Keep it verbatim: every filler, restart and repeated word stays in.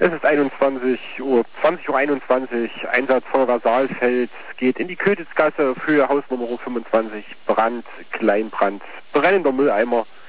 Es ist einundzwanzig Uhr, zwanzig Uhr einundzwanzig, Einsatz Feuerwehr Saalfeld, geht in die Kötitzgasse für Hausnummer fünfundzwanzig, Brand, Kleinbrand, brennender Mülleimer,